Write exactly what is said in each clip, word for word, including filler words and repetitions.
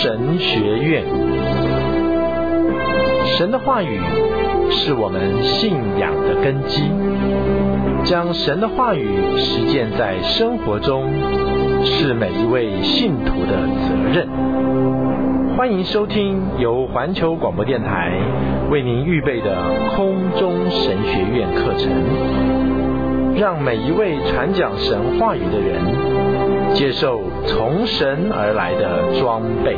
神学院。神的话语是我们信仰的根基，将神的话语实践在生活中，是每一位信徒的责任。欢迎收听由环球广播电台为您预备的空中神学院课程，让每一位传讲神话语的人接受从神而来的装备。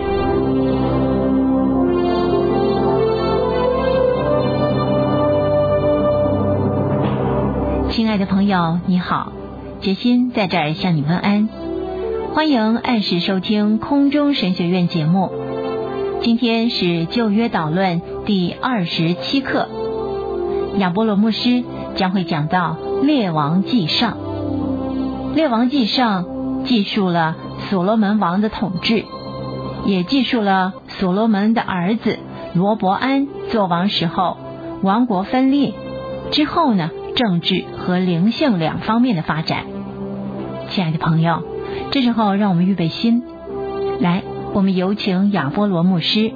亲爱的朋友，你好，杰心在这儿向你问安，欢迎按时收听空中神学院节目。今天是旧约导论第二十七课，亚波罗牧师将会讲到列王纪上。列王纪上记述了所罗门王的统治，也记述了所罗门的儿子罗伯安做王时候王国分裂之后呢，政治和灵性两方面的发展。亲爱的朋友，这时候让我们预备心，来，我们有请亚波罗牧师。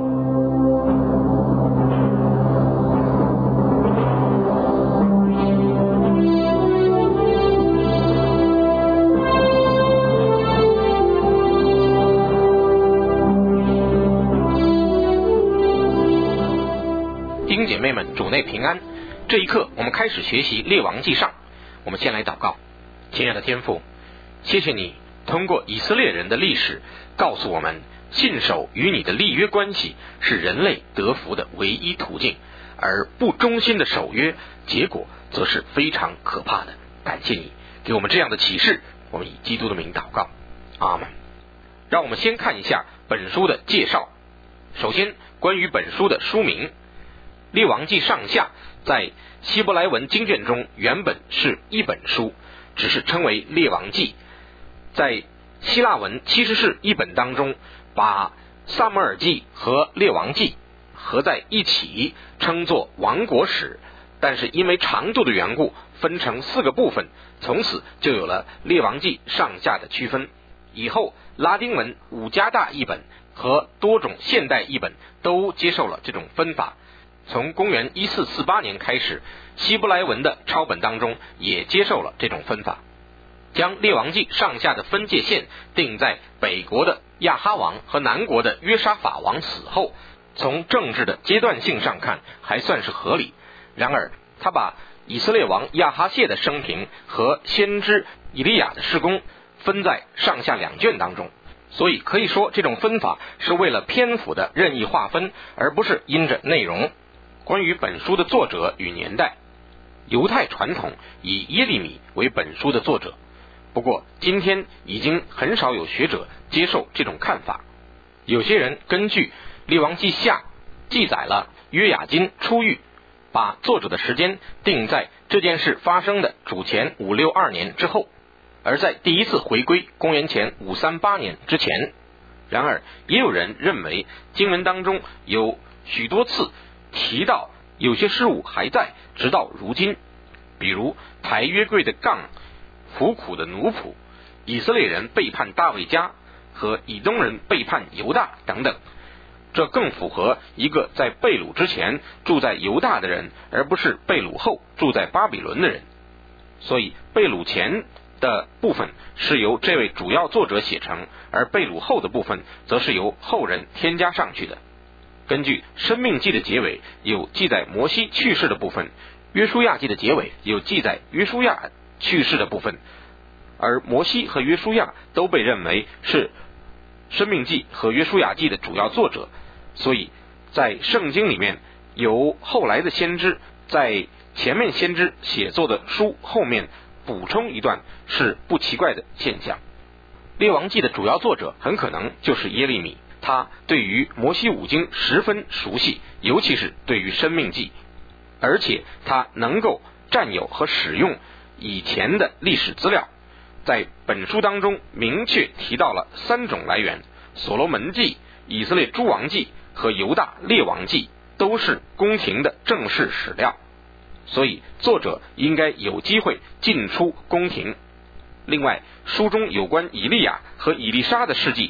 弟兄姐妹们，主内平安。这一刻我们开始学习列王纪上。我们先来祷告。亲爱的天父，谢谢你通过以色列人的历史告诉我们，信守与你的立约关系是人类得福的唯一途径，而不忠心的守约，结果则是非常可怕的。感谢你给我们这样的启示，我们以基督的名祷告，阿们。让我们先看一下本书的介绍。首先，关于本书的书名，列王纪上下在希伯来文经卷中原本是一本书，只是称为列王纪。在希腊文其实是一本当中，把撒母耳记和列王记合在一起称作王国史，但是因为长度的缘故分成四个部分，从此就有了列王记上下的区分。以后拉丁文五加大译本和多种现代译本都接受了这种分法。从公元一四四八年开始，希伯来文的抄本当中也接受了这种分法，将列王记上下的分界线定在北国的亚哈王和南国的约沙法王死后，从政治的阶段性上看还算是合理。然而他把以色列王亚哈谢的生平和先知以利亚的事工分在上下两卷当中，所以可以说这种分法是为了篇幅的任意划分，而不是因着内容。关于本书的作者与年代，犹太传统以耶利米为本书的作者，不过今天已经很少有学者接受这种看法。有些人根据列王纪下记载了约雅斤出狱，把作者的时间定在这件事发生的主前五六二年之后，而在第一次回归公元前五三八年之前。然而也有人认为经文当中有许多次提到有些事物还在直到如今，比如抬约柜的杠、服苦的奴仆、以色列人背叛大卫家和以东人背叛犹大等等。这更符合一个在被掳之前住在犹大的人，而不是被掳后住在巴比伦的人。所以被掳前的部分是由这位主要作者写成，而被掳后的部分则是由后人添加上去的。根据申命记的结尾有记载摩西去世的部分，约书亚记的结尾有记载约书亚去世的部分，而摩西和约书亚都被认为是申命记和约书亚记的主要作者，所以在圣经里面由后来的先知在前面先知写作的书后面补充一段是不奇怪的现象。列王记的主要作者很可能就是耶利米，他对于摩西五经十分熟悉，尤其是对于申命记，而且他能够占有和使用以前的历史资料。在本书当中明确提到了三种来源，所罗门记、以色列诸王记和犹大列王记都是宫廷的正式史料，所以作者应该有机会进出宫廷。另外，书中有关以利亚和以利沙的事迹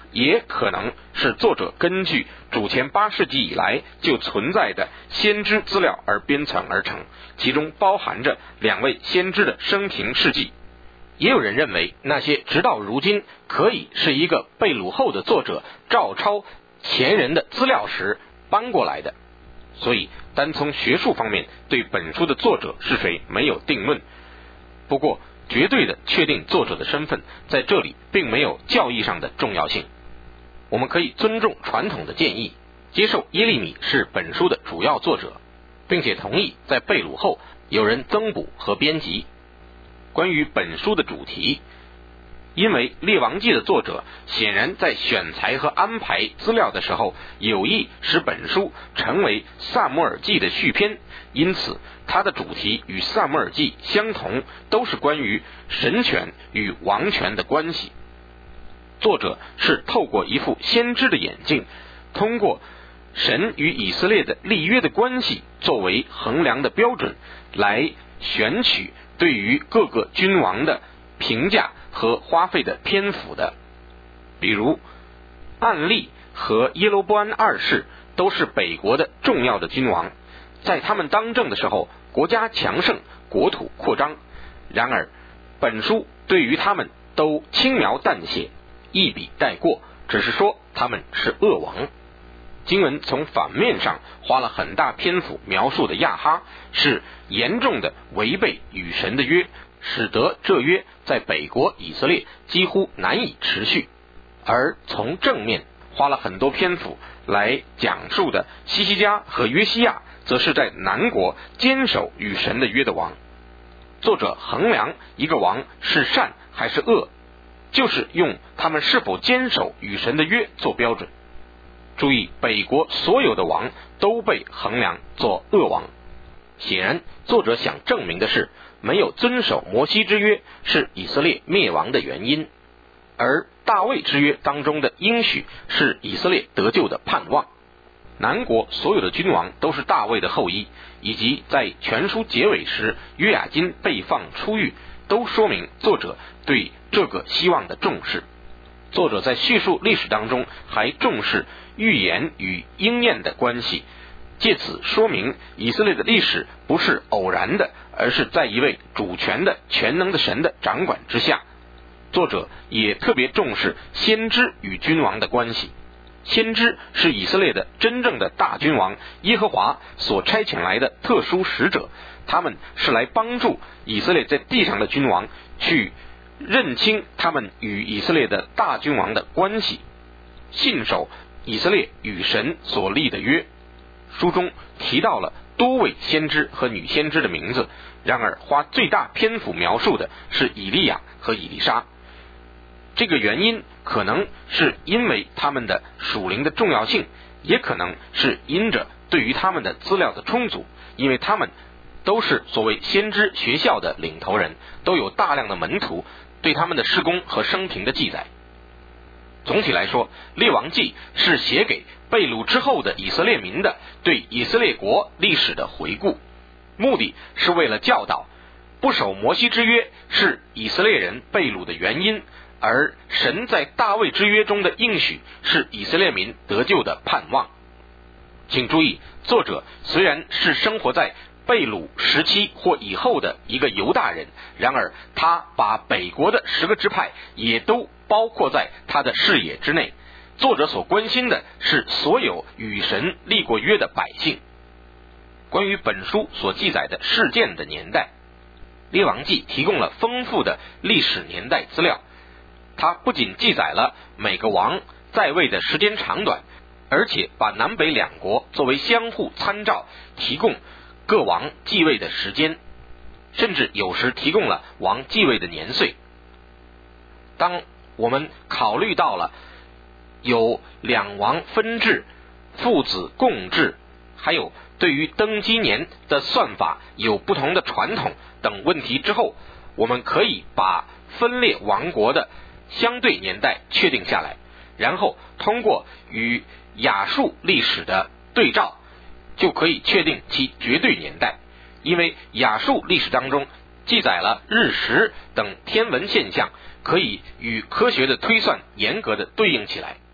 也可能是作者根据主前八世纪以来就存在的先知资料而编纂而成，其中包含着两位先知的生平事迹。也有人认为那些直到如今可以是一个被掳后的作者照抄前人的资料时搬过来的，所以单从学术方面对本书的作者是谁没有定论。不过绝对的确定作者的身份在这里并没有教义上的重要性。我们可以尊重传统的建议，接受耶利米是本书的主要作者，并且同意在被掳后有人增补和编辑。关于本书的主题，因为列王纪的作者显然在选材和安排资料的时候有意使本书成为撒母耳记的续篇，因此它的主题与撒母耳记相同，都是关于神权与王权的关系。作者是透过一副先知的眼镜，通过神与以色列的立约的关系作为衡量的标准，来选取对于各个君王的评价和花费的篇幅的。比如暗利和耶罗波安二世都是北国的重要的君王，在他们当政的时候国家强盛，国土扩张，然而本书对于他们都轻描淡写，一笔带过，只是说他们是恶王。经文从反面上花了很大篇幅描述的亚哈是严重的违背与神的约，使得这约在北国以色列几乎难以持续。而从正面花了很多篇幅来讲述的西西家和约西亚，则是在南国坚守与神的约的王。作者衡量一个王是善还是恶，就是用他们是否坚守与神的约做标准。注意，北国所有的王都被衡量作恶王。显然作者想证明的是，没有遵守摩西之约是以色列灭亡的原因，而大卫之约当中的应许是以色列得救的盼望。南国所有的君王都是大卫的后裔，以及在全书结尾时约雅斤被放出狱，都说明作者对这个希望的重视。作者在叙述历史当中还重视预言与应验的关系，借此说明以色列的历史不是偶然的，而是在一位主权的全能的神的掌管之下。作者也特别重视先知与君王的关系。先知是以色列的真正的大君王，耶和华所差遣来的特殊使者，他们是来帮助以色列在地上的君王去认清他们与以色列的大君王的关系，信守以色列与神所立的约。书中提到了多位先知和女先知的名字，然而花最大篇幅描述的是以利亚和以利沙。这个原因可能是因为他们的属灵的重要性，也可能是因着对于他们的资料的充足，因为他们都是所谓先知学校的领头人，都有大量的门徒对他们的事工和生平的记载。总体来说，列王记是写给被掳之后的以色列民的对以色列国历史的回顾，目的是为了教导不守摩西之约是以色列人被掳的原因，而神在大卫之约中的应许是以色列民得救的盼望。请注意，作者虽然是生活在被掳时期或以后的一个犹大人，然而他把北国的十个支派也都包括在他的视野之内。作者所关心的是所有与神立过约的百姓。关于本书所记载的事件的年代，列王记提供了丰富的历史年代资料。它不仅记载了每个王在位的时间长短，而且把南北两国作为相互参照，提供各王继位的时间，甚至有时提供了王继位的年岁。当我们考虑到了有两王分治、父子共治，还有对于登基年的算法有不同的传统等问题之后，我们可以把分裂王国的相对年代确定下来，然后通过与亚述历史的对照，就可以确定其绝对年代。因为亚述历史当中记载了日食等天文现象，可以与科学的推算严格的对应起来。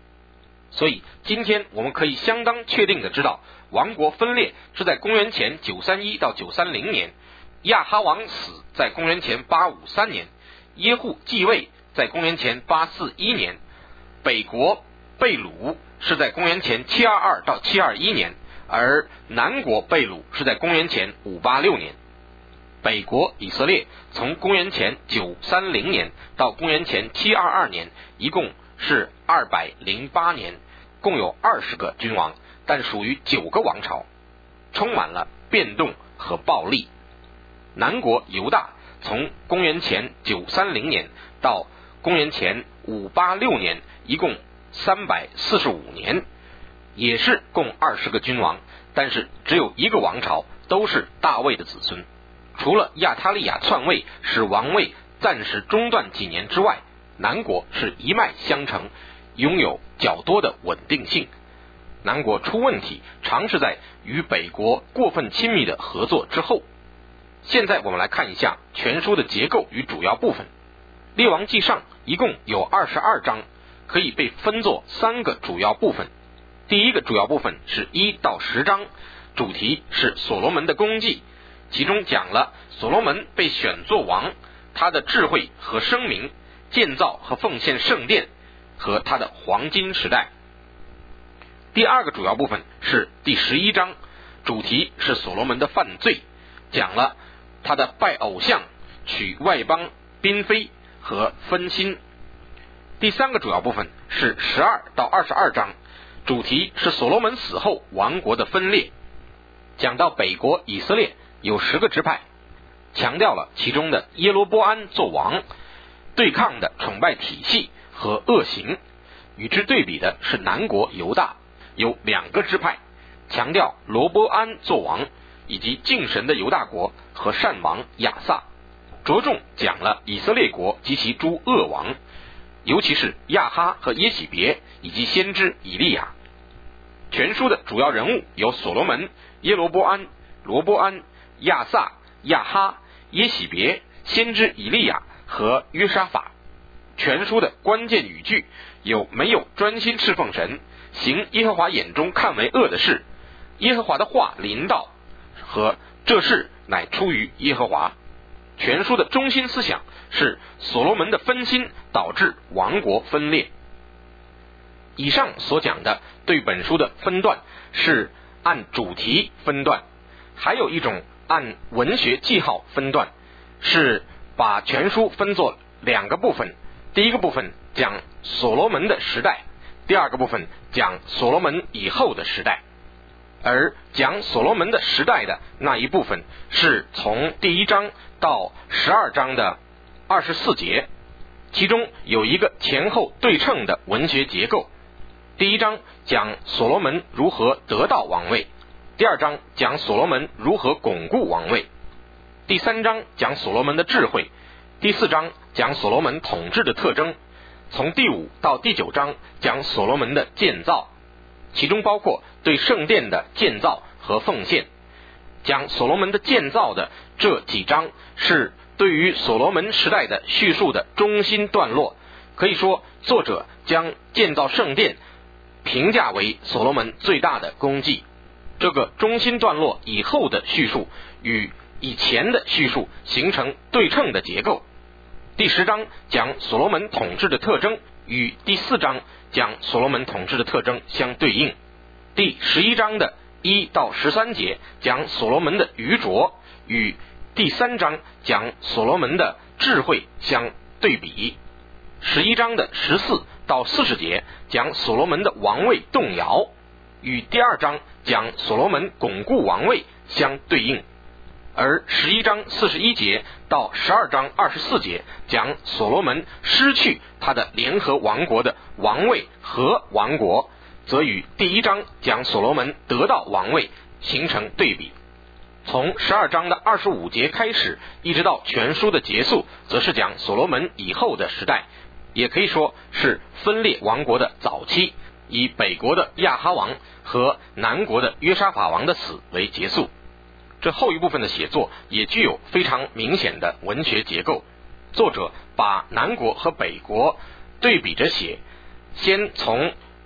所以今天我们可以相当确定的知道，王国分裂是在公元前九三一到九三零年，亚哈王死在公元前八五三年，耶户继位在公元前八四一年，北国被掳是在公元前七二二到七二一年，而南国被掳是在公元前五八六年。北国以色列从公元前九三零年到公元前七二二年，一共是二百零八年，共有二十个君王，但属于九个王朝，充满了变动和暴力。南国犹大从公元前九三零年到公元前五八六年，一共三百四十五年，也是共二十个君王，但是只有一个王朝，都是大卫的子孙。除了亚他利亚篡位使王位暂时中断几年之外，南国是一脉相承，拥有较多的稳定性。南国出问题常是在与北国过分亲密的合作之后。现在我们来看一下全书的结构与主要部分。列王纪上一共有二十二章，可以被分作三个主要部分。第一个主要部分是一到十章，主题是所罗门的功绩，其中讲了所罗门被选作王，他的智慧和声名，建造和奉献圣殿和他的黄金时代。第二个主要部分是第十一章，主题是所罗门的犯罪，讲了他的拜偶像、娶外邦嫔妃和分心。第三个主要部分是十二到二十二章，主题是所罗门死后王国的分裂，讲到北国以色列有十个支派，强调了其中的耶罗波安做王，对抗的崇拜体系和恶行。与之对比的是南国犹大，有两个支派，强调罗波安做王，以及敬神的犹大国和善王亚撒，着重讲了以色列国及其诸恶王，尤其是亚哈和耶洗别以及先知以利亚。全书的主要人物有所罗门、耶罗波安、罗波安、亚撒、亚哈、耶洗别、先知以利亚和约沙法。全书的关键语句有没有专心侍奉神，行耶和华眼中看为恶的事，耶和华的话临到，和这事乃出于耶和华。全书的中心思想是所罗门的分心导致王国分裂。以上所讲的对本书的分段是按主题分段，还有一种按文学记号分段，是把全书分作两个部分。第一个部分讲所罗门的时代，第二个部分讲所罗门以后的时代。而讲所罗门的时代的那一部分是从第一章到十二章的二十四节，其中有一个前后对称的文学结构。第一章讲所罗门如何得到王位，第二章讲所罗门如何巩固王位，第三章讲所罗门的智慧，第四章讲所罗门统治的特征，从第五到第九章讲所罗门的建造，其中包括对圣殿的建造和奉献。讲所罗门的建造的这几章是对于所罗门时代的叙述的中心段落，可以说作者将建造圣殿评价为所罗门最大的功绩。这个中心段落以后的叙述与以前的叙述形成对称的结构。第十章讲所罗门统治的特征，与第四章讲所罗门统治的特征相对应。第十一章的一到十三节讲所罗门的愚拙，与第三章讲所罗门的智慧相对比。十一章的十四到四十节讲所罗门的王位动摇，与第二章讲所罗门巩固王位相对应。而十一章四十一节到十二章二十四节讲所罗门失去他的联合王国的王位和王国，则与第一章讲所罗门得到王位形成对比。从十二章的二十五节开始，一直到全书的结束，则是讲所罗门以后的时代，也可以说是分裂王国的早期，以北国的亚哈王和南国的约沙法王的死为结束。这后一部分的写作也具有非常明显的文学结构，作者把南国和北国对比着写，先从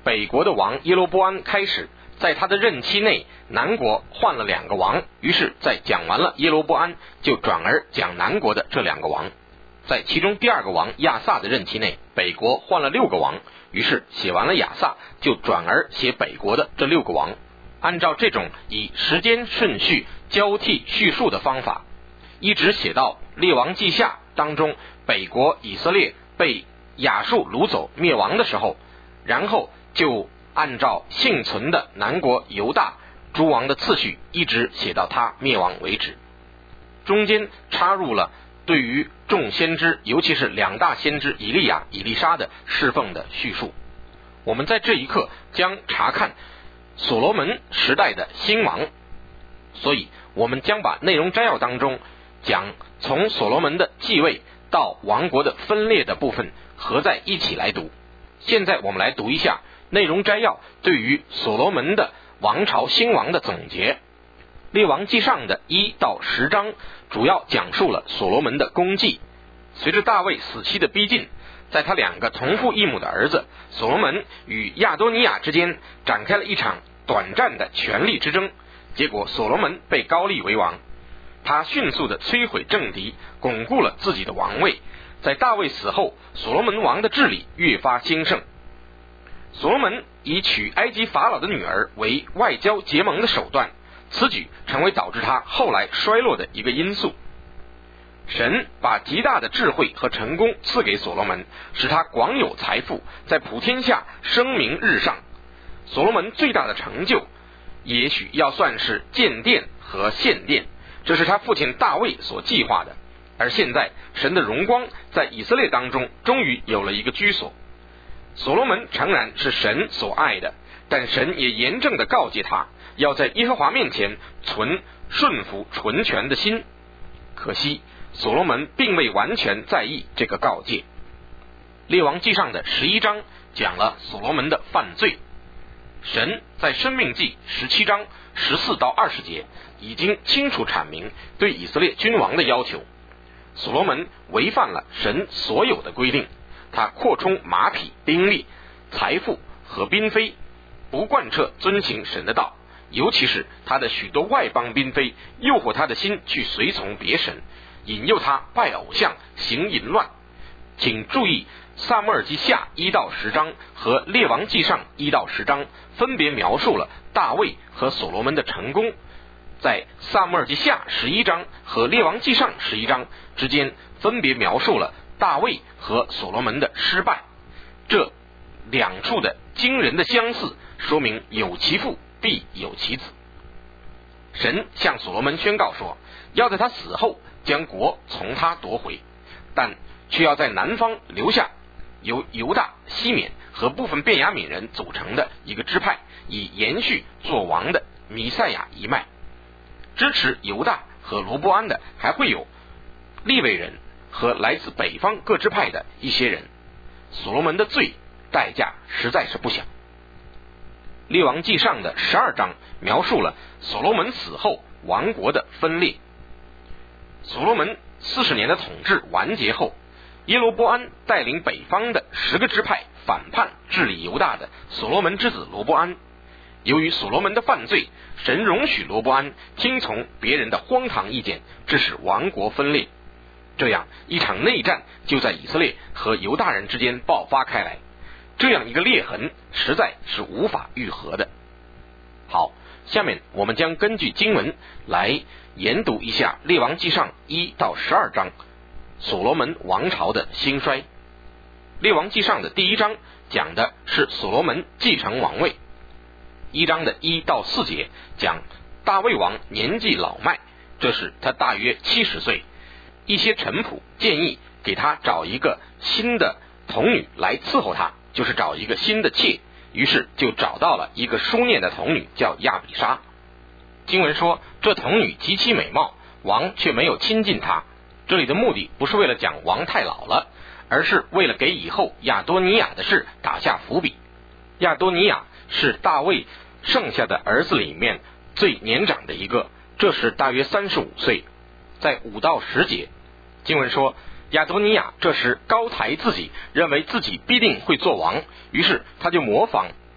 北国的王耶罗波安开始在他的任期内，南国换了两个王，于是在讲完了耶罗波安，就转而讲南国的这两个王。在其中第二个王亚萨的任期内，北国换了六个王，于是写完了亚萨，就转而写北国的这六个王。按照这种以时间顺序交替叙述的方法，一直写到列王记下当中北国以色列被亚述掳走灭亡的时候，然后就按照幸存的南国犹大诸王的次序，一直写到他灭亡为止。中间插入了对于众先知，尤其是两大先知以利亚、以利沙的侍奉的叙述。我们在这一刻将查看所罗门时代的兴亡，所以我们将把内容摘要当中讲从所罗门的继位到王国的分裂的部分合在一起来读。现在我们来读一下内容摘要对于所罗门的王朝兴亡的总结。列王记上的一到十章主要讲述了所罗门的功绩。随着大卫死期的逼近，在他两个同父异母的儿子所罗门与亚多尼亚之间展开了一场短暂的权力之争，结果所罗门被高立为王。他迅速地摧毁政敌，巩固了自己的王位。在大卫死后，所罗门王的治理越发兴盛。所罗门以娶埃及法老的女儿为外交结盟的手段，此举成为导致他后来衰落的一个因素。神把极大的智慧和成功赐给所罗门，使他广有财富，在普天下声名日上。所罗门最大的成就也许要算是建殿和献殿，这是他父亲大卫所计划的。而现在神的荣光在以色列当中终于有了一个居所。所罗门诚然是神所爱的，但神也严正地告诫他，要在耶和华面前存顺服纯全的心。可惜所罗门并未完全在意这个告诫。列王记上的十一章讲了所罗门的犯罪。神在申命记十七章十四到二十节已经清楚阐明对以色列君王的要求。所罗门违反了神所有的规定，他扩充马匹、兵力、财富和嫔妃，不贯彻遵行神的道，尤其是他的许多外邦嫔妃诱惑他的心去随从别神，引诱他拜偶像、行淫乱。请注意撒母耳记下一到十章和列王记上一到十章分别描述了大卫和所罗门的成功，在撒母耳记下十一章和列王记上十一章之间分别描述了大卫和所罗门的失败。这两处的惊人的相似，说明有其父必有其子。神向所罗门宣告说，要在他死后将国从他夺回，但却要在南方留下由犹大、西缅和部分便雅悯人组成的一个支派，以延续做王的弥赛亚一脉。支持犹大和罗波安的还会有利未人和来自北方各支派的一些人。所罗门的罪代价实在是不小。列王记上的十二章描述了所罗门死后王国的分裂。所罗门四十年的统治完结后，耶罗波安带领北方的十个支派反叛治理犹大的所罗门之子罗波安。由于所罗门的犯罪，神容许罗波安听从别人的荒唐意见，致使王国分裂。这样一场内战就在以色列和犹大人之间爆发开来，这样一个裂痕实在是无法愈合的。好，下面我们将根据经文来研读一下列王记上一到十二章所罗门王朝的兴衰。列王记上的第一章讲的是所罗门继承王位。一章的一到四节讲大卫王年纪老迈，这时他大约七十岁，一些臣仆建议给他找一个新的童女来伺候他，就是找一个新的妾，于是就找到了一个书念的童女，叫亚比莎。经文说这童女极其美貌，王却没有亲近她。这里的目的不是为了讲王太老了，而是为了给以后亚多尼亚的事打下伏笔。亚多尼亚是大卫剩下的儿子里面最年长的一个，这时大约三十五岁。在五到十节经文说，亚多尼亚这时高抬自己，认为自己必定会做王，于是他就模仿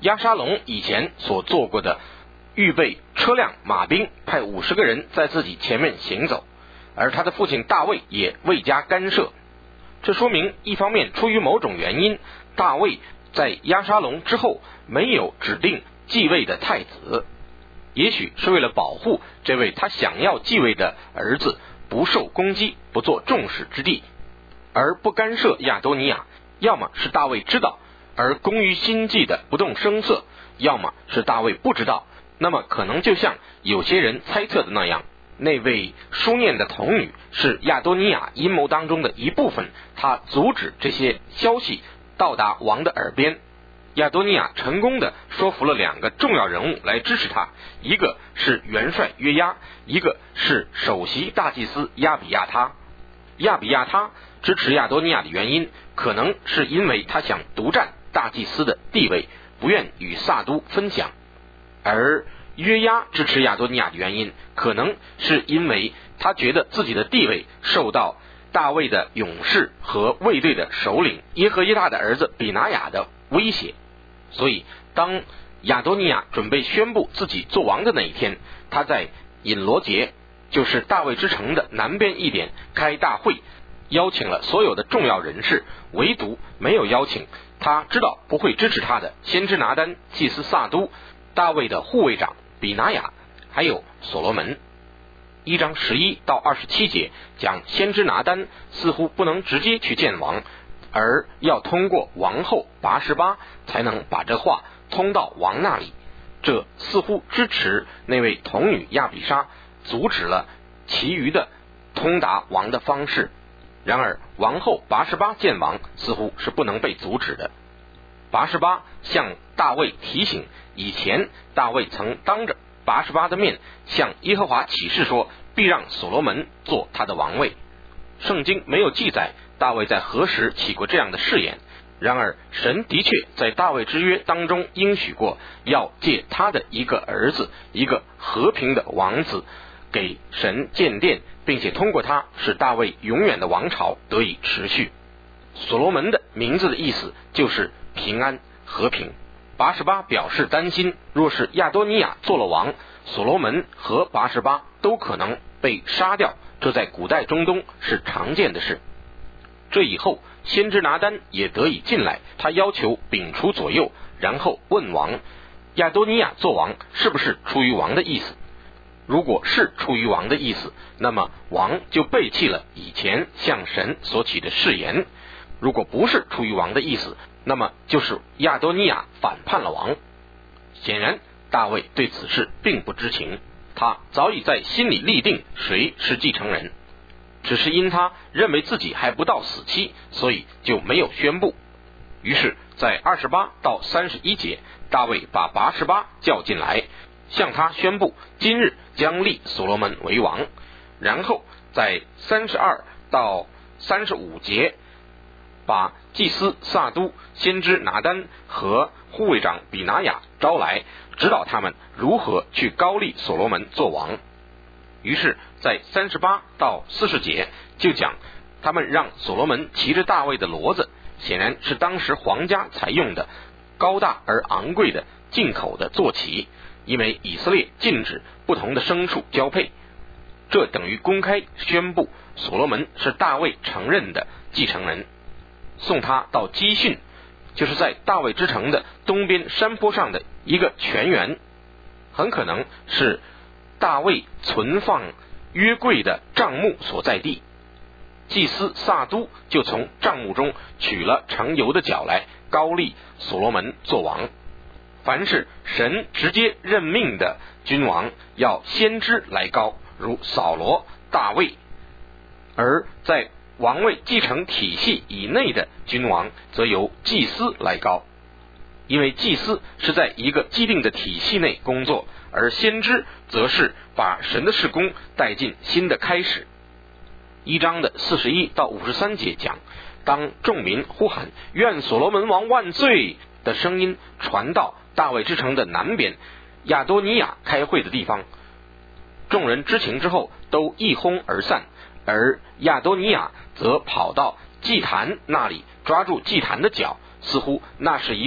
押沙龙以前所做过的预备车辆马兵，派五十个人在自己前面行走，而他的父亲大卫也未加干涉。这说明一方面出于某种原因，大卫在押沙龙之后没有指定继位的太子，也许是为了保护这位他想要继位的儿子不受攻击，不做众矢之的，而不干涉亚多尼亚。要么是大卫知道而攻于心计的不动声色，要么是大卫不知道。那么可能就像有些人猜测的那样，那位书念的童女是亚多尼亚阴谋当中的一部分，他阻止这些消息到达王的耳边。亚多尼亚成功的说服了两个重要人物来支持他，一个是元帅约押，一个是首席大祭司亚比亚他。亚比亚他支持亚多尼亚的原因，可能是因为他想独占大祭司的地位，不愿与撒都分享；而约押支持亚多尼亚的原因，可能是因为他觉得自己的地位受到大卫的勇士和卫队的首领耶和耶大的儿子比拿雅的威胁。所以当亚多尼亚准备宣布自己做王的那一天，他在隐罗节，就是大卫之城的南边一点开大会，邀请了所有的重要人士，唯独没有邀请他知道不会支持他的先知拿单、祭司撒都、大卫的护卫长比拿雅，还有所罗门。一章十一到二十七节讲先知拿单似乎不能直接去见王，而要通过王后拔示巴才能把这话通到王那里。这似乎支持那位童女亚比莎，阻止了其余的通达王的方式。然而王后拔示巴见王似乎是不能被阻止的。拔示巴向大卫提醒，以前大卫曾当着拔示巴的面向耶和华起誓说，必让所罗门做他的王位。圣经没有记载大卫在何时起过这样的誓言，然而神的确在大卫之约当中应许过，要借他的一个儿子，一个和平的王子，给神建殿，并且通过他使大卫永远的王朝得以持续。所罗门的名字的意思就是平安、和平。拔示巴表示担心，若是亚多尼亚做了王，所罗门和拔示巴都可能被杀掉，这在古代中东是常见的事。这以后先知拿单也得以进来，他要求摒除左右，然后问王，亚多尼亚做王是不是出于王的意思？如果是出于王的意思，那么王就背弃了以前向神所起的誓言；如果不是出于王的意思，那么就是亚多尼亚反叛了王。显然大卫对此事并不知情，他早已在心里立定谁是继承人，只是因他认为自己还不到死期，所以就没有宣布。于是在二十八到三十一节，大卫把拔示巴叫进来，向他宣布今日将立所罗门为王。然后在三十二到三十五节，把祭司撒都、先知拿单和护卫长比拿雅招来，指导他们如何去高立所罗门做王。于是在三十八到四十节就讲他们让所罗门骑着大卫的骡子，显然是当时皇家采用的高大而昂贵的进口的坐骑，因为以色列禁止不同的牲畜交配。这等于公开宣布所罗门是大卫承认的继承人。送他到基训，就是在大卫之城的东边山坡上的一个泉源，很可能是大卫存放约柜的帐幕所在地。祭司撒都就从帐幕中取了盛油的角来，高立所罗门做王。凡是神直接任命的君王，要先知来高，如扫罗、大卫；而在王位继承体系以内的君王，则由祭司来高，因为祭司是在一个既定的体系内工作，而先知则是把神的事工带进新的开始。一章的四十一到五十三节讲，当众民呼喊愿所罗门王万岁的声音传到大卫之城的南边亚多尼亚开会的地方，众人知情之后都一哄而散，而亚多尼亚则跑到祭坛那里，抓住祭坛的脚，似乎那是一个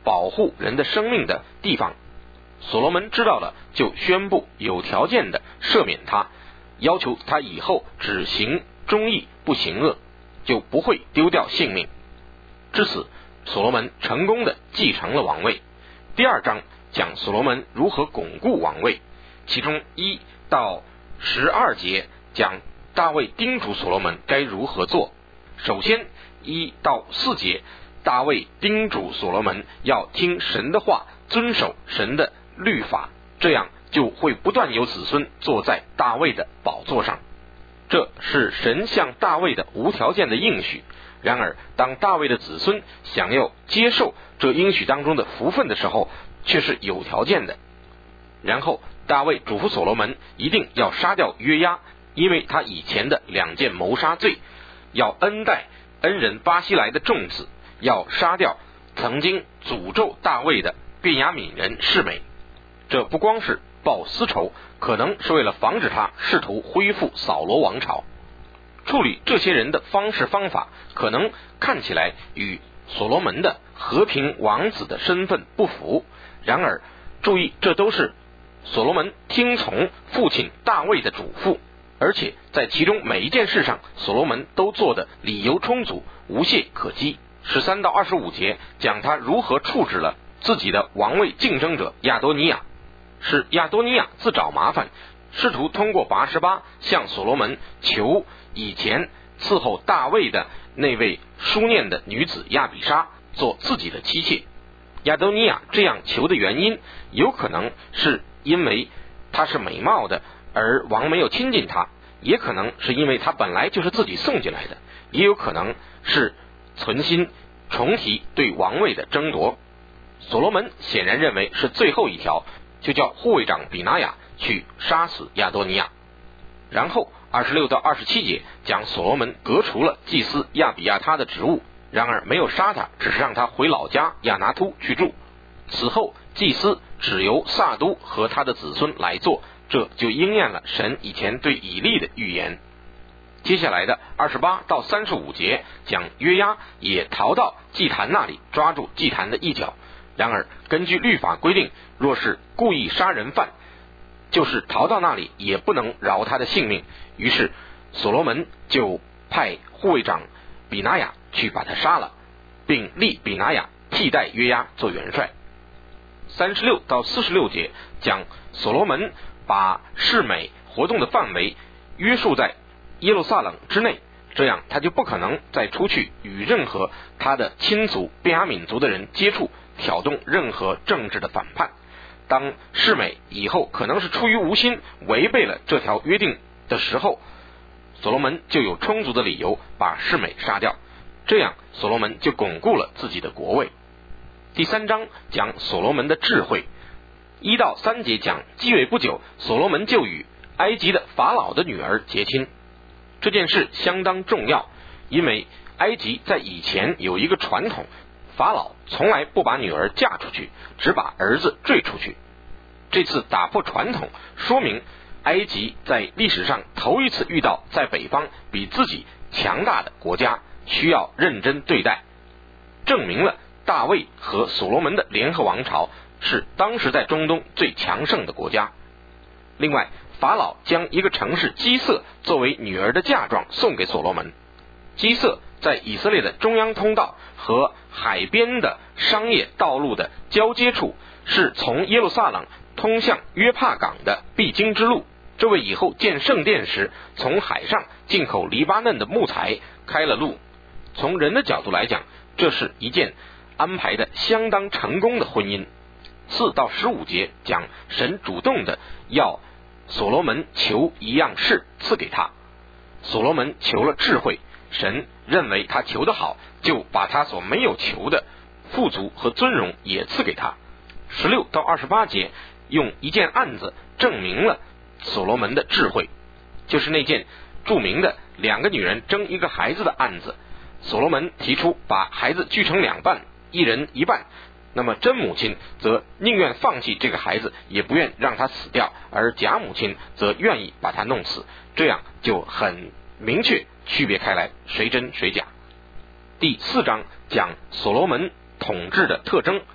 保护人的生命的地方。所罗门知道了，就宣布有条件的赦免他，要求他以后只行忠义不行恶，就不会丢掉性命。至此，所罗门成功的继承了王位。第二章讲所罗门如何巩固王位，其中一到十二节讲大卫叮嘱所罗门该如何做。首先一到四节，大卫叮嘱所罗门要听神的话，遵守神的律法，这样就会不断有子孙坐在大卫的宝座上。这是神向大卫的无条件的应许。然而当大卫的子孙想要接受这应许当中的福分的时候，却是有条件的。然后大卫嘱咐所罗门一定要杀掉约押，因为他以前的两件谋杀罪，要恩待恩人巴西来的众子，要杀掉曾经诅咒大卫的便雅悯人示每。这不光是报私仇，可能是为了防止他试图恢复扫罗王朝。处理这些人的方式方法可能看起来与所罗门的和平王子的身份不符，然而注意，这都是所罗门听从父亲大卫的嘱咐，而且在其中每一件事上，所罗门都做的理由充足，无懈可击。十三到二十五节讲他如何处置了自己的王位竞争者亚多尼亚，是亚多尼亚自找麻烦，试图通过拔示巴向所罗门求以前伺候大卫的那位书念的女子亚比莎做自己的妻妾。亚多尼亚这样求的原因，有可能是因为她是美貌的，而王没有亲近她，也可能是因为她本来就是自己送进来的，也有可能是存心重提对王位的争夺。所罗门显然认为是最后一条，就叫护卫长比拿雅去杀死亚多尼亚。然后二十六到二十七节讲所罗门革除了祭司亚比亚他的职务，然而没有杀他，只是让他回老家亚拿突去住。此后祭司只由撒都和他的子孙来做，这就应验了神以前对以利的预言。接下来的二十八到三十五节讲约押也逃到祭坛那里，抓住祭坛的一角。然而根据律法规定，若是故意杀人犯，就是逃到那里也不能饶他的性命。于是所罗门就派护卫长比拿雅去把他杀了，并立比拿雅替代约押做元帅。三十六到四十六节讲所罗门把示每活动的范围约束在耶路撒冷之内，这样他就不可能再出去与任何他的亲族便雅悯族的人接触，挑动任何政治的反叛。当示每以后可能是出于无心违背了这条约定的时候，所罗门就有充足的理由把示每杀掉，这样所罗门就巩固了自己的国位。第三章讲所罗门的智慧，一到三节讲继位不久，所罗门就与埃及的法老的女儿结亲。这件事相当重要，因为埃及在以前有一个传统，法老从来不把女儿嫁出去，只把儿子坠出去。这次打破传统，说明埃及在历史上头一次遇到在北方比自己强大的国家，需要认真对待，证明了大卫和所罗门的联合王朝是当时在中东最强盛的国家。另外，法老将一个城市基色作为女儿的嫁妆送给所罗门。基色在以色列的中央通道和海边的商业道路的交接处，是从耶路撒冷通向约帕港的必经之路，这为以后建圣殿时从海上进口黎巴嫩的木材开了路。从人的角度来讲，这是一件安排的相当成功的婚姻。四到十五节讲神主动的要所罗门求一样事赐给他，所罗门求了智慧，神认为他求得好，就把他所没有求的富足和尊荣也赐给他。十六到二十八节用一件案子证明了所罗门的智慧，就是那件著名的两个女人争一个孩子的案子。所罗门提出把孩子锯成两半，一人一半，那么真母亲则宁愿放弃这个孩子，也不愿让他死掉，而假母亲则愿意把他弄死，这样就很明确区别开来谁真谁假。第四章讲所罗门统治的特征，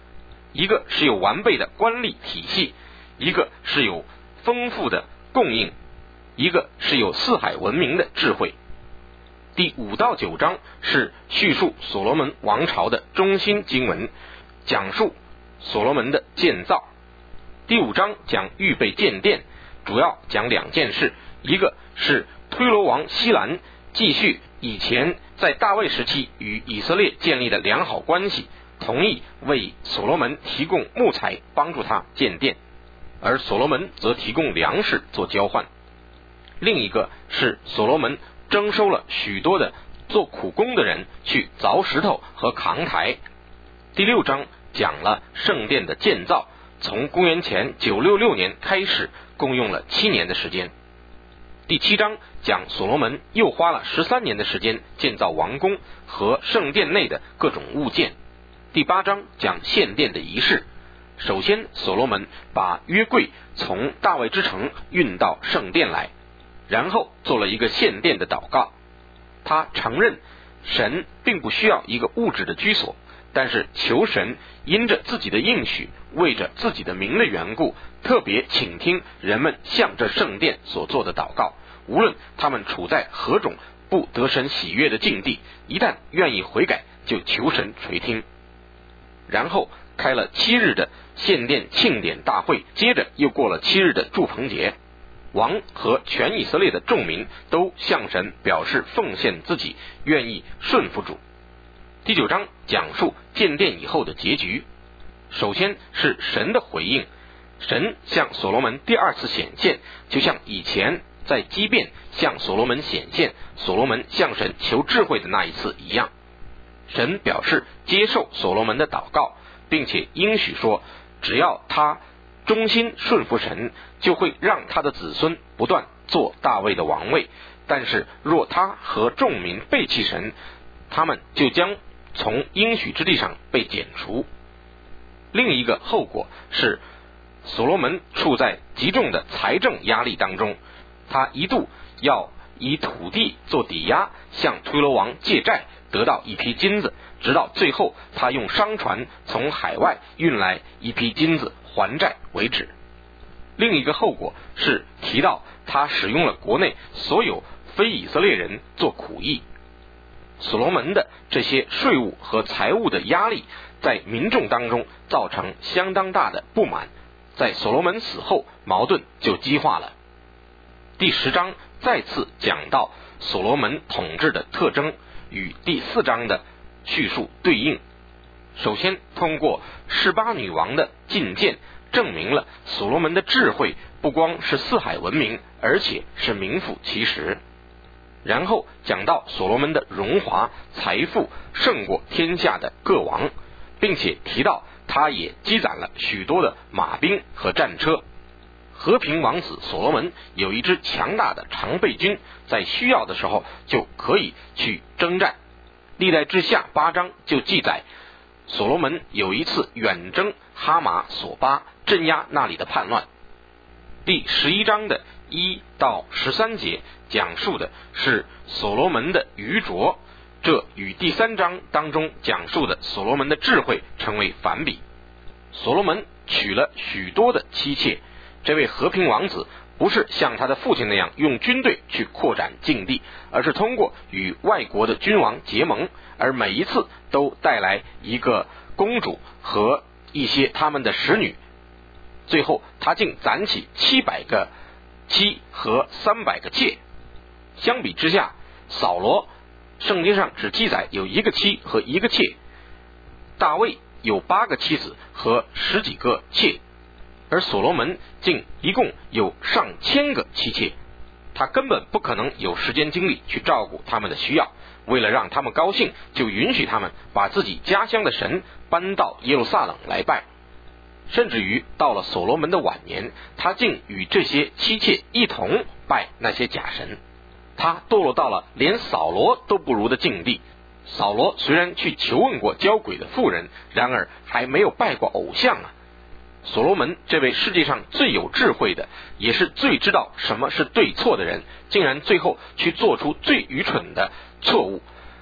一个是有完备的官吏体系，一个是有丰富的供应，一个是有四海闻名的智慧。第五到九章是叙述所罗门王朝的中心经文，讲述所罗门的建造。第五章讲预备建殿，主要讲两件事，一个是推罗王西兰继续以前在大卫时期与以色列建立的良好关系，同意为所罗门提供木材帮助他建殿，而所罗门则提供粮食做交换。另一个是所罗门征收了许多的做苦工的人去凿石头和扛台。第六章讲了圣殿的建造，从公元前九六六年开始，共用了七年的时间。第七章讲所罗门又花了十三年的时间建造王宫和圣殿内的各种物件。第八章讲献殿的仪式。首先，所罗门把约柜从大卫之城运到圣殿来，然后做了一个献殿的祷告。他承认神并不需要一个物质的居所，但是求神因着自己的应许，为着自己的名的缘故，特别倾听人们向着圣殿所做的祷告，无论他们处在何种不得神喜悦的境地，一旦愿意悔改，就求神垂听。然后开了七日的献殿庆典大会，接着又过了七日的祝棚节。王和全以色列的众民都向神表示奉献自己，愿意顺服主。第九章讲述建殿以后的结局。首先是神的回应，神向所罗门第二次显现，就像以前在基遍向所罗门显现，所罗门向神求智慧的那一次一样。神表示接受所罗门的祷告，并且应许说，只要他忠心顺服神，就会让他的子孙不断做大卫的王位。但是若他和众民背弃神，他们就将从应许之地上被剪除。另一个后果是所罗门处在极重的财政压力当中，他一度要以土地做抵押向推罗王借债，得到一批金子，直到最后他用商船从海外运来一批金子还债为止。另一个后果是提到他使用了国内所有非以色列人做苦役。所罗门的这些税务和财务的压力在民众当中造成相当大的不满，在所罗门死后矛盾就激化了。第十章再次讲到所罗门统治的特征，与第四章的叙述对应。首先通过示巴女王的觐见，证明了所罗门的智慧不光是四海闻名，而且是名副其实。然后讲到所罗门的荣华财富胜过天下的各王，并且提到他也积攒了许多的马兵和战车。和平王子所罗门有一支强大的常备军，在需要的时候就可以去征战。历代志下八章就记载，所罗门有一次远征哈马索巴，镇压那里的叛乱。第十一章的一到十三节讲述的是所罗门的愚拙，这与第三章当中讲述的所罗门的智慧成为反比。所罗门娶了许多的妻妾，这位和平王子不是像他的父亲那样用军队去扩展境地，而是通过与外国的君王结盟，而每一次都带来一个公主和一些他们的使女。最后他竟攒起七百个妻和三百个妾。相比之下，扫罗圣经上只记载有一个妻和一个妾，大卫有八个妻子和十几个妾，而所罗门竟一共有上千个妻妾。他根本不可能有时间精力去照顾他们的需要，为了让他们高兴，就允许他们把自己家乡的神搬到耶路撒冷来拜。甚至于到了所罗门的晚年，他竟与这些妻妾一同拜那些假神。他堕落到了连扫罗都不如的境地。扫罗虽然去求问过交鬼的妇人，然而还没有拜过偶像啊。所罗门这位世界上最有智慧的，也是最知道什么是对错的人，竟然最后去做出最愚蠢的错误，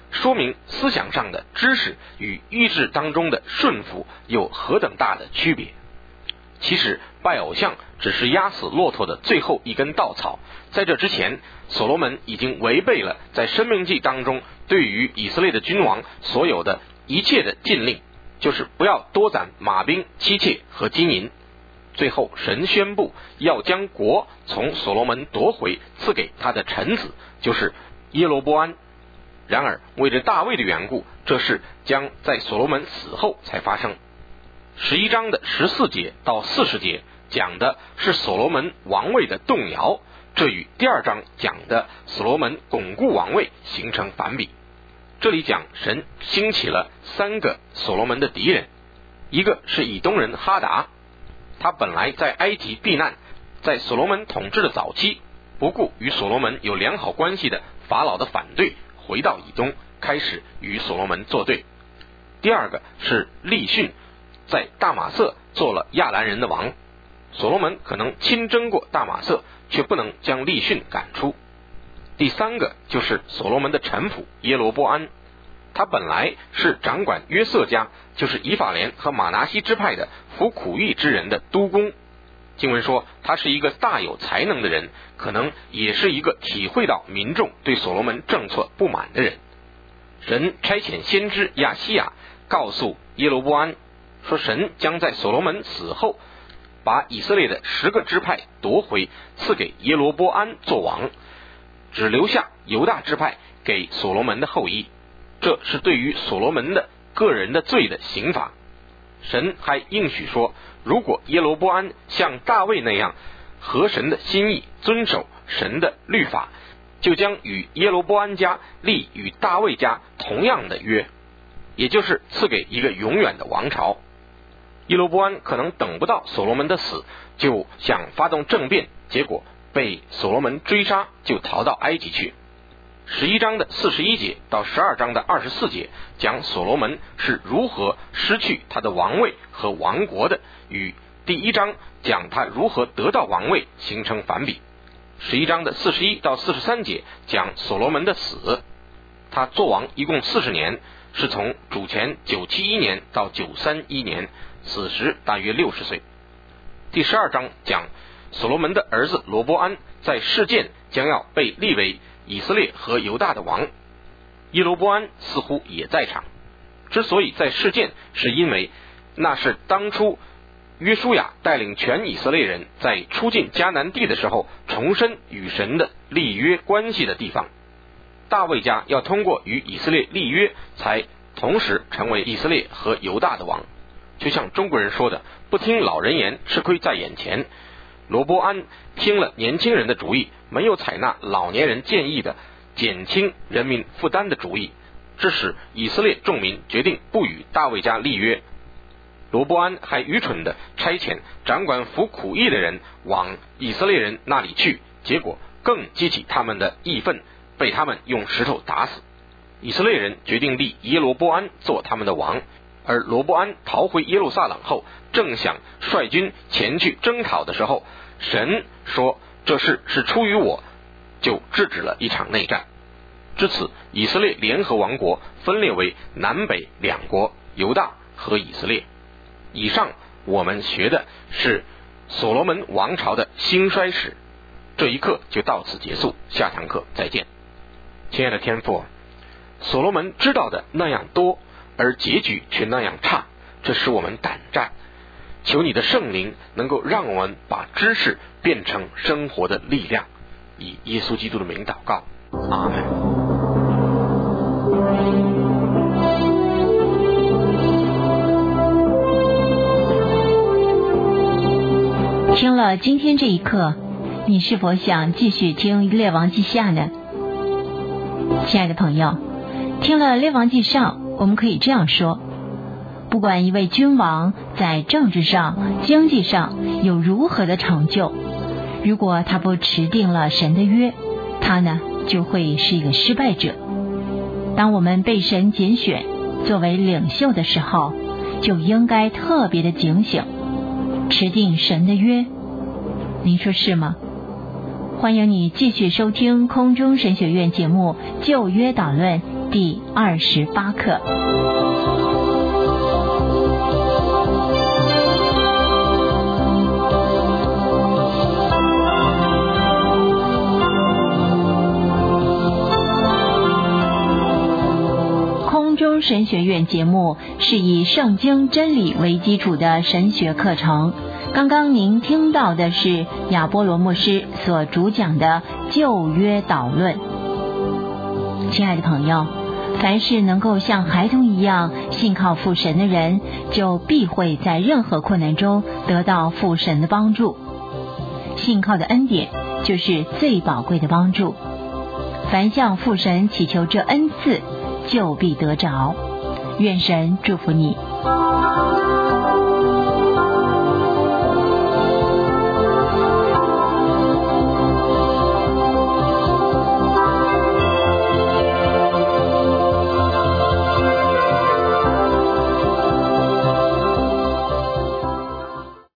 说明思想上的知识与意志当中的顺服有何等大的区别。其实拜偶像只是压死骆驼的最后一根稻草，在这之前，所罗门已经违背了在申命记当中对于以色列的君王所有的一切的禁令，就是不要多攒马兵、妻妾和金银。最后神宣布要将国从所罗门夺回，赐给他的臣子，就是耶罗波安。然而为着大卫的缘故，这事将在所罗门死后才发生。十一章的十四节到四十节讲的是所罗门王位的动摇，这与第二章讲的所罗门巩固王位形成反比。这里讲神兴起了三个所罗门的敌人，一个是以东人哈达，他本来在埃及避难，在所罗门统治的早期，不顾与所罗门有良好关系的法老的反对，回到以东，开始与所罗门作对。第二个是利逊，在大马色做了亚兰人的王，所罗门可能亲征过大马色，却不能将利逊赶出。第三个就是所罗门的臣仆耶罗波安，他本来是掌管约瑟家，就是以法莲和马拿西支派的服苦役之人的督工。经文说他是一个大有才能的人，可能也是一个体会到民众对所罗门政策不满的人。神差遣先知亚西亚告诉耶罗波安说，神将在所罗门死后把以色列的十个支派夺回，赐给耶罗波安做王，只留下犹大支派给所罗门的后裔。这是对于所罗门的个人的罪的刑罚。神还应许说，如果耶罗波安像大卫那样合神的心意，遵守神的律法，就将与耶罗波安家立与大卫家同样的约，也就是赐给一个永远的王朝。耶罗波安可能等不到所罗门的死，就想发动政变，结果被所罗门追杀，就逃到埃及去。十一章的四十一节到十二章的二十四节讲所罗门是如何失去他的王位和王国的，与第一章讲他如何得到王位形成反比。十一章的四十一到四十三节讲所罗门的死，他做王一共四十年，是从主前九七一年到九三一年，此时大约六十岁。第十二章讲所罗门的儿子罗波安在事件将要被立为以色列和犹大的王，耶罗波安似乎也在场。之所以在事件，是因为那是当初约书亚带领全以色列人在出进迦南地的时候重申与神的立约关系的地方。大卫家要通过与以色列立约，才同时成为以色列和犹大的王。就像中国人说的，不听老人言，吃亏在眼前。罗波安听了年轻人的主意，没有采纳老年人建议的减轻人民负担的主意，致使以色列众民决定不与大卫家立约。罗波安还愚蠢地差遣掌管服苦役的人往以色列人那里去，结果更激起他们的义愤，被他们用石头打死。以色列人决定立耶罗波安做他们的王，而罗波安逃回耶路撒冷后，正想率军前去征讨的时候，神说这事是出于我，就制止了一场内战。至此，以色列联合王国分裂为南北两国，犹大和以色列。以上我们学的是所罗门王朝的兴衰史。这一课就到此结束，下堂课再见。亲爱的天父，所罗门知道的那样多，而结局却那样差，这使我们胆战。求你的圣灵能够让我们把知识变成生活的力量，以耶稣基督的名祷告，阿们。 听了今天这一课，你是否想继续听列王记下呢？亲爱的朋友，听了列王记上，我们可以这样说，不管一位君王在政治上、经济上有如何的成就，如果他不持定了神的约，他呢就会是一个失败者。当我们被神拣选作为领袖的时候，就应该特别的警醒，持定神的约。您说是吗？欢迎你继续收听空中神学院节目《旧约导论》 第二十八课。空中神学院节目是以圣经真理为基础的神学课程。刚刚您听到的是亚波罗牧师所主讲的旧约导论。亲爱的朋友，凡是能够像孩童一样信靠父神的人，就必会在任何困难中得到父神的帮助。信靠的恩典就是最宝贵的帮助。凡向父神祈求这恩赐，就必得着。愿神祝福你。